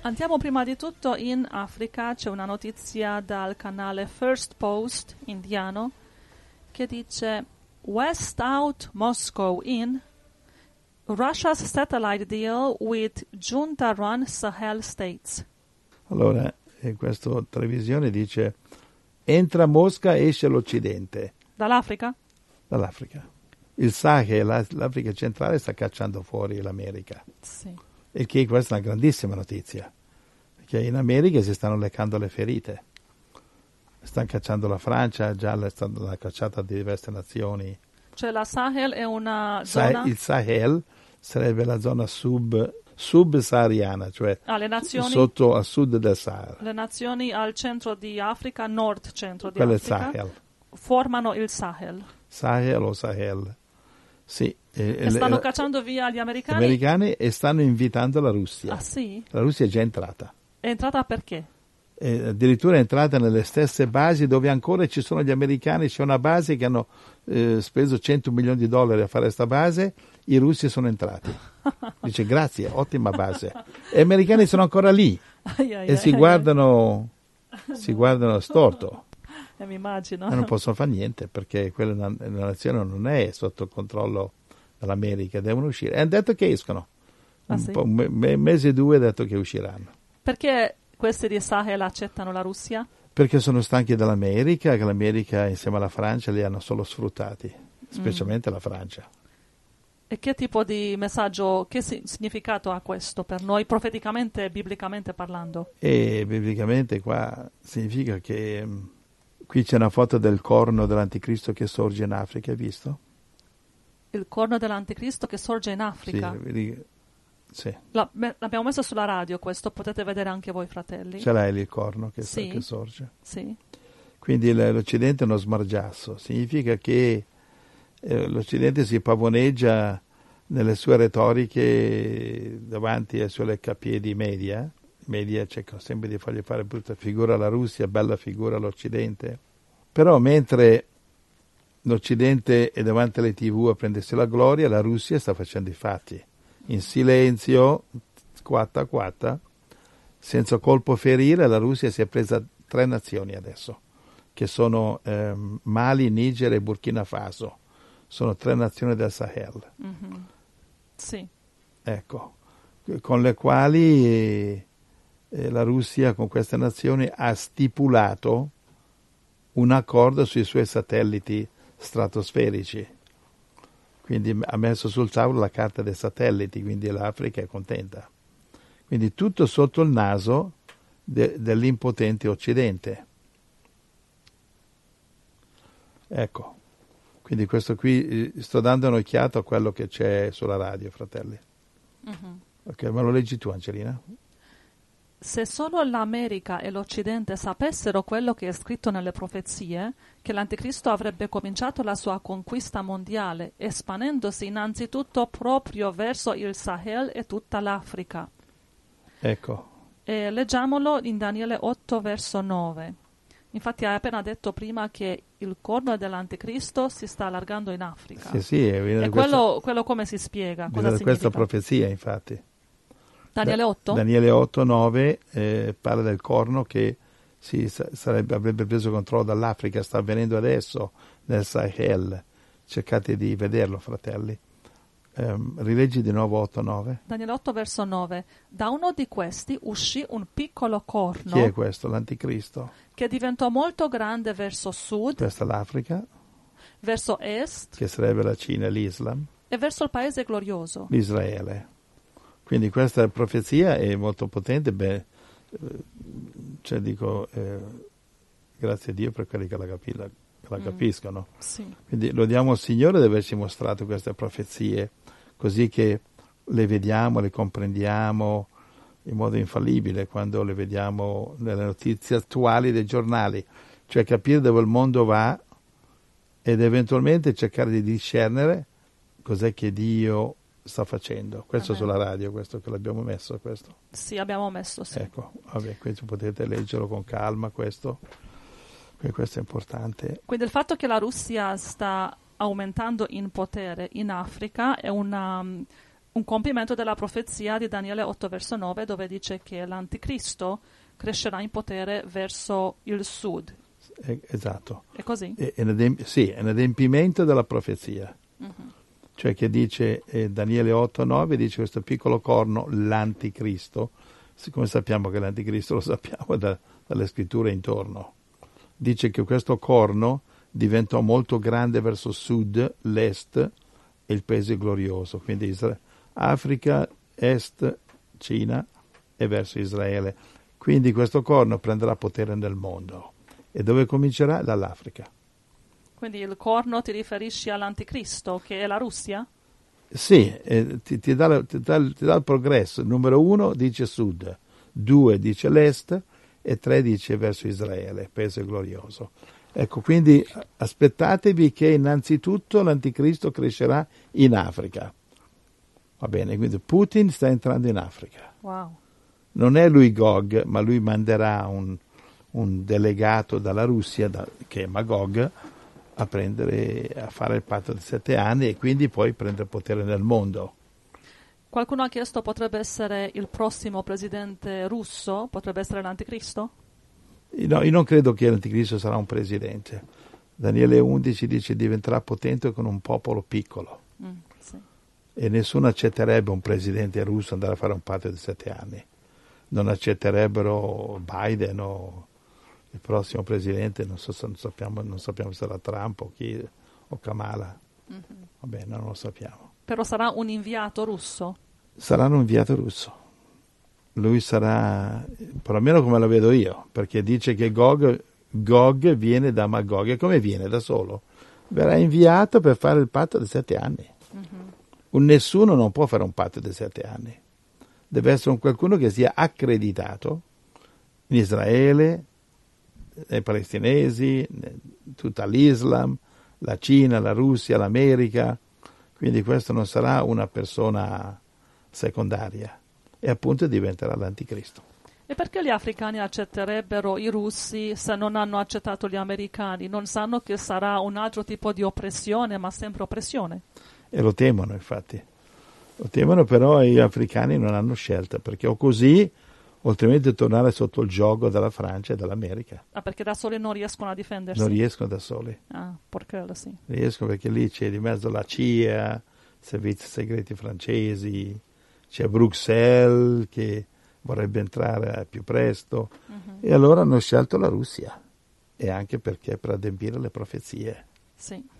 Andiamo prima di tutto in Africa, c'è una notizia dal canale First Post indiano che dice West out, Moscow in, Russia's satellite deal with junta-run Sahel states. Allora, in questa televisione dice entra Mosca, esce l'Occidente. Dall'Africa? Dall'Africa. Il Sahel, l'Africa centrale, sta cacciando fuori l'America. Sì. E che questa è una grandissima notizia, perché in America si stanno leccando le ferite. Stanno cacciando la Francia, già l'ha cacciata di diverse nazioni. Cioè la Sahel è una zona... Il Sahel sarebbe la zona subsahariana, cioè le nazioni, sotto a sud del Sahara. Le nazioni al centro di Africa, nord-centro di Quello Africa, è il Sahel. formano il Sahel. Sahel o Sahel. Sì. E stanno cacciando via gli americani? Gli americani e stanno invitando la Russia. Ah sì? La Russia è già entrata. È entrata perché? Addirittura è entrata nelle stesse basi dove ancora ci sono gli americani. C'è una base che hanno speso $100 milioni a fare questa base, i russi sono entrati. Dice grazie, ottima base. E gli americani sono ancora lì e si guardano storto. Mi immagino. Ma non possono fare niente perché quella nazione non è sotto controllo dell'America, devono uscire. E hanno detto che escono. Un mese o due ha detto che usciranno. Perché questi di Sahel accettano la Russia? Perché sono stanchi dell'America, che l'America insieme alla Francia li hanno solo sfruttati, specialmente la Francia. E che tipo di messaggio, che significato ha questo per noi, profeticamente e biblicamente parlando? E biblicamente qua significa che qui c'è una foto del corno dell'Anticristo che sorge in Africa, hai visto? Il corno dell'Anticristo che sorge in Africa? Sì. L'abbiamo messo sulla radio questo, potete vedere anche voi fratelli. Ce l'hai lì il corno che sorge? Sì. Quindi l'Occidente è uno smargiasso, significa che l'Occidente si pavoneggia nelle sue retoriche davanti ai suoi leccapiedi media. I media cercano sempre di fargli fare brutta figura alla Russia, bella figura all'Occidente. Però mentre l'Occidente è davanti alle TV a prendersi la gloria, la Russia sta facendo i fatti. In silenzio, quatta quatta, senza colpo ferire, la Russia si è presa 3 nazioni adesso, che sono Mali, Niger e Burkina Faso. Sono 3 nazioni del Sahel. Mm-hmm. Sì. Ecco, con le quali la Russia con queste nazioni ha stipulato un accordo sui suoi satelliti stratosferici. Quindi ha messo sul tavolo la carta dei satelliti, quindi l'Africa è contenta. Quindi tutto sotto il naso dell'impotente Occidente. Ecco, quindi questo qui, sto dando un'occhiata a quello che c'è sulla radio, fratelli. Mm-hmm. Ok, ma lo leggi tu, Angelina? Se solo l'America e l'Occidente sapessero quello che è scritto nelle profezie, che l'Anticristo avrebbe cominciato la sua conquista mondiale, espandendosi innanzitutto proprio verso il Sahel e tutta l'Africa. Ecco. E leggiamolo in Daniele 8, verso 9. Infatti hai appena detto prima che il corno dell'Anticristo si sta allargando in Africa. Sì, e quello come si spiega? Cosa significa? Questa profezia, infatti. Daniele 8? Daniele 8, 9 parla del corno che avrebbe preso controllo dall'Africa, sta avvenendo adesso nel Sahel. Cercate di vederlo, fratelli. Rileggi di nuovo 8, 9. Daniele 8, verso 9. Da uno di questi uscì un piccolo corno. Chi è questo? L'Anticristo. Che diventò molto grande verso sud. Questa è l'Africa. Verso est. Che sarebbe la Cina e l'Islam. E verso il paese glorioso. L'Israele. Quindi questa profezia è molto potente, grazie a Dio per quelli che la capiscono. Sì. Quindi lodiamo il Signore di averci mostrato queste profezie, così che le vediamo, le comprendiamo in modo infallibile quando le vediamo nelle notizie attuali dei giornali, cioè capire dove il mondo va ed eventualmente cercare di discernere cos'è che Dio sta facendo. Questo sulla radio, questo che l'abbiamo messo, questo. Sì, abbiamo messo, sì. Ecco, vabbè, quindi potete leggerlo con calma, questo è importante. Quindi il fatto che la Russia sta aumentando in potere in Africa è una un compimento della profezia di Daniele 8 verso 9, dove dice che l'anticristo crescerà in potere verso il sud. Esatto. È così? Sì, è un adempimento della profezia. Cioè che dice Daniele 8-9, dice questo piccolo corno, l'anticristo, siccome sappiamo che l'anticristo lo sappiamo dalle scritture intorno, dice che questo corno diventò molto grande verso sud, l'est e il paese glorioso, quindi Africa, est, Cina e verso Israele. Quindi questo corno prenderà potere nel mondo. E dove comincerà? Dall'Africa. Quindi il corno ti riferisci all'anticristo, che è la Russia? Sì, ti dà il progresso. Numero 1 dice sud, 2 dice l'est e 3 dice verso Israele, paese glorioso. Ecco, quindi aspettatevi che innanzitutto l'anticristo crescerà in Africa. Va bene, quindi Putin sta entrando in Africa. Wow. Non è lui Gog, ma lui manderà un delegato dalla Russia, che è Magog, a fare il patto di 7 anni e quindi poi prendere potere nel mondo. Qualcuno ha chiesto potrebbe essere il prossimo presidente russo, potrebbe essere l'anticristo? No, io non credo che l'anticristo sarà un presidente. Daniele 11 dice diventerà potente con un popolo piccolo. Sì. E nessuno accetterebbe un presidente russo andare a fare un patto di 7 anni. Non accetterebbero Biden o il prossimo presidente, non sappiamo se sarà Trump o Kamala. Vabbè, non lo sappiamo. Però sarà un inviato russo? Sarà un inviato russo. Lui sarà, perlomeno come lo vedo io, perché dice che Gog viene da Magog. E come viene? Da solo? Verrà inviato per fare il patto di 7 anni. Nessuno non può fare un patto di 7 anni. Deve essere qualcuno che sia accreditato in Israele, nei palestinesi, tutta l'Islam, la Cina, la Russia, l'America. Quindi questo non sarà una persona secondaria e appunto diventerà l'anticristo. E perché gli africani accetterebbero i russi se non hanno accettato gli americani? Non sanno che sarà un altro tipo di oppressione, ma sempre oppressione. E lo temono, infatti. Lo temono, però gli africani non hanno scelta, perché o così, o altrimenti tornare sotto il gioco della Francia e dell'America. Ah, perché da soli non riescono a difendersi? Non riescono da soli. Ah, perché sì. Riescono perché lì c'è di mezzo la CIA, servizi segreti francesi, c'è Bruxelles che vorrebbe entrare più presto, e allora hanno scelto la Russia, e anche perché per adempiere le profezie. Sì.